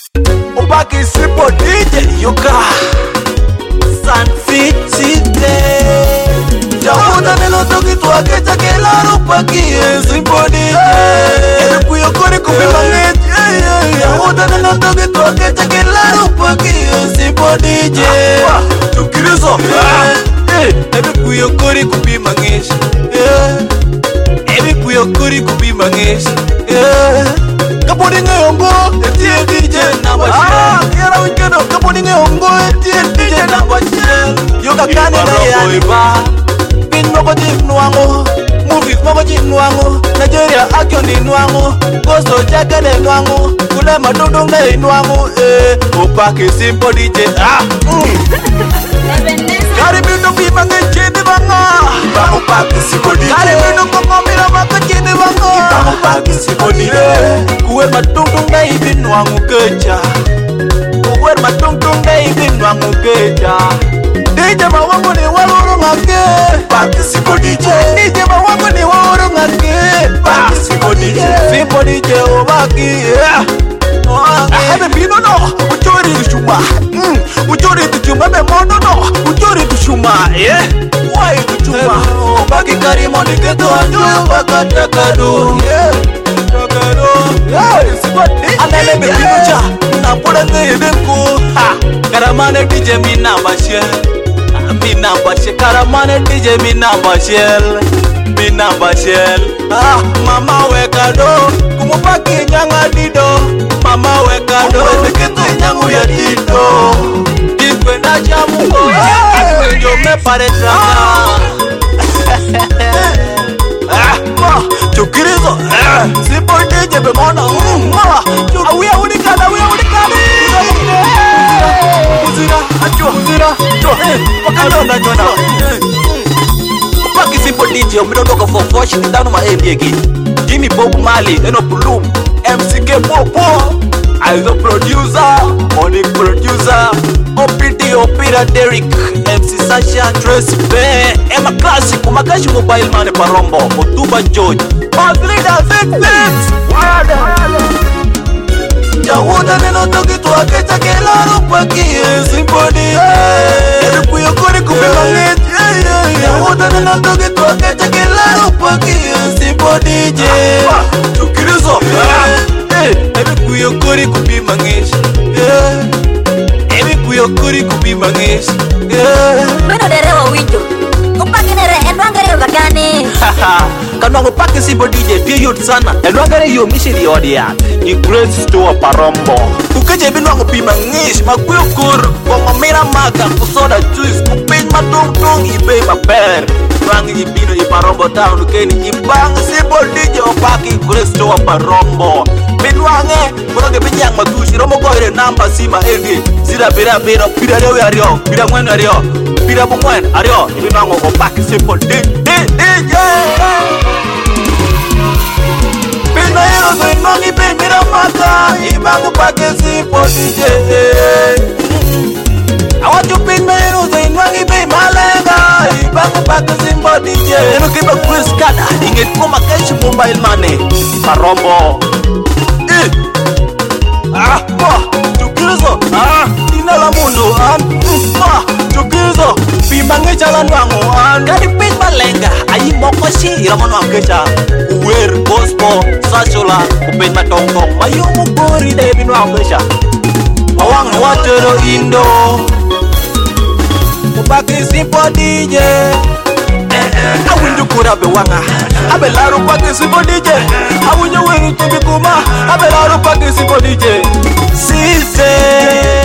Ubaki simple DJ Yuka San Fitite Jamuda nilo toki tuake chake la rupaki simple DJ Ebe kuyo kore kupima ngeti Jamuda nilo toki tuake chake la rupaki simple DJ Tukirizo Ebe kuyo kore kupima ngeti Ebe kuyo kore kupima ngeti Kaponi ngayongo etie DJ number shell Kera wikendo kaponi ngayongo etie DJ number shell Yoga kane na yaniba Bin moko jim nuango Movies moko jim nuango Nigeria action di nuango Gosto jaga de nuango Kule madudung de nuango Upaki simple DJ Kari bindo pima ngechini banga Upaki simple DJ Kari bindo kongomira baka chini banga Upaki simple DJ Kuwer matungtung na ibin wangu keja Kuwer matungtung na ibin wangu keja DJ mawangu ni waluru ngake Paki siko DJ DJ mawangu ni waluru ngake Paki siko DJ Simple DJ obaki Hebe bino no Ujori dushuma Ujori dushuma Be mono no Ujori dushuma Why dushuma Obaki karimo ni keto anjo Waka takadu Anele me pinucha Na pura ngedenku Karamane DJ mina bashel Mina bashel Karamane DJ mina bashel Mina bashel Mama wekado Kumupaki nyanga dido Mama wekado Kumweketu nyangu ya dido Dikwenda jamu Yo me pareta Chukirizo Simple DJ be mona Awia unikana Uzira Wakano na jona Upaki Simple DJ Umidodoka for Fosh Ndanu ma ABG Jimmy Bob Marley Eno Bloom MCK Popo Aizo producer Monic producer OPD Opira Derek MC Sasha Trace Bear Emma Classic Umakashi Mobile Money Parombo Motuba George Mazlida 6 Jahuda neno toki tuake chake la rupaki Simple DJ Ebe kuyo kore kupima ngeti Jahuda neno toki tuake chake la rupaki Simple DJ Tukirizo Ebe kuyo kore kupima ngeti Ebe kuyo kore kupima ngeti Beno derewa winjo Kupaki nere enwangere wakane Kanwango paki Simple DJ Pia yot sana Enwangere yo mishiri odia Ni great store Parombo Kukeje binwango pima ngish Makuyo kur Kongo mira maka Kusoda juice Kupin matung Ibe maper Wangi ibino Parombo town Ukeni ibang Simple DJ Opaki great store Parombo Binwange Kurange binyang matushi Romo goire namba sima ege Zira bira Pira rewe ario Pira mwenu ario Pira bumwen ario Ibinwango Opaki Simple DJ Pino hero so inongi pe mira maka Ibangu pake Simple DJ I want you pin my hero so inongi pe malenga Ibangu pake Simple DJ Eno kiba Chris Kada Inget kuma keshi mobile money Parombo Tukirizo Ina la mundo Tukirizo Pimange jalan wangu Kadi pin malenga Ayi mokoshi Ramon wangkecha Uwer gospel Sachola Upin matongkong Mayu mugori Devin wangkecha Mawang watero indo Upaki Simple DJ Awindu kura bewanga Abelaru paki Simple DJ Awindu wengu tibikuma Abelaru paki Simple DJ Sise